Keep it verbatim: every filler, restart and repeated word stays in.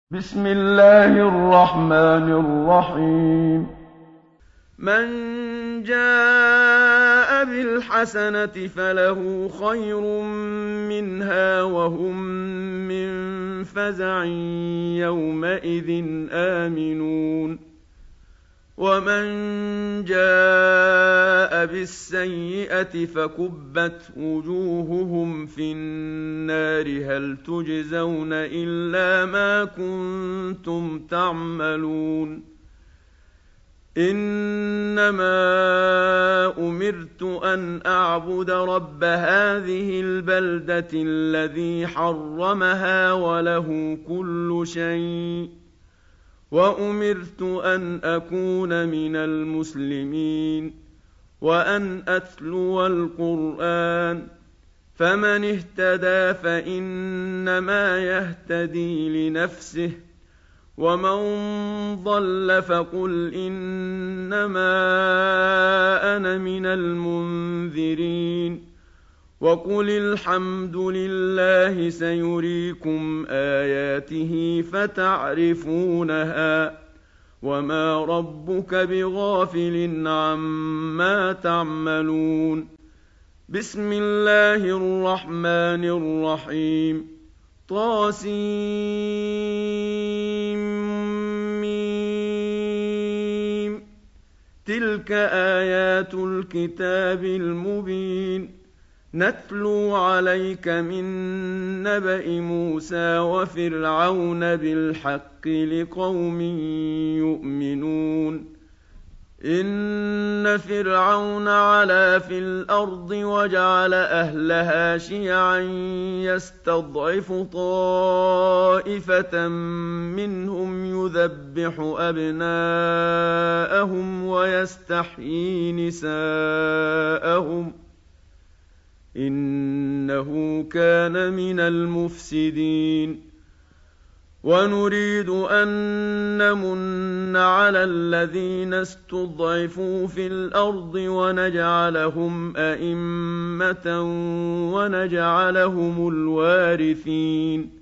بسم الله الرحمن الرحيم. من جاء بالحسنة فله خير منها وهم من فزع يومئذ آمنون ومن جاء بالسيئة فكبت وجوههم في النار هل تجزون إلا ما كنتم تعملون إنما أمرت أن أعبد رب هذه البلدة الذي حرمها وله كل شيء وأمرت أن أكون من المسلمين وأن أتلو القرآن فمن اهتدى فإنما يهتدي لنفسه ومن ضل فقل إنما أنا من المنذرين وقل الحمد لله سيريكم آياته فتعرفونها وما ربك بغافل عما تعملون بسم الله الرحمن الرحيم طاسيم تلك آيات الكتاب المبين نتلو عليك من نبأ موسى وفرعون بالحق لقوم يؤمنون إن فرعون علا في الأرض وجعل أهلها شيعا يستضعف طائفة منهم يذبح أبناءهم ويستحيي نساءهم إنه كان من المفسدين ونريد أن نمن على الذين استضعفوا في الأرض ونجعلهم أئمة ونجعلهم الوارثين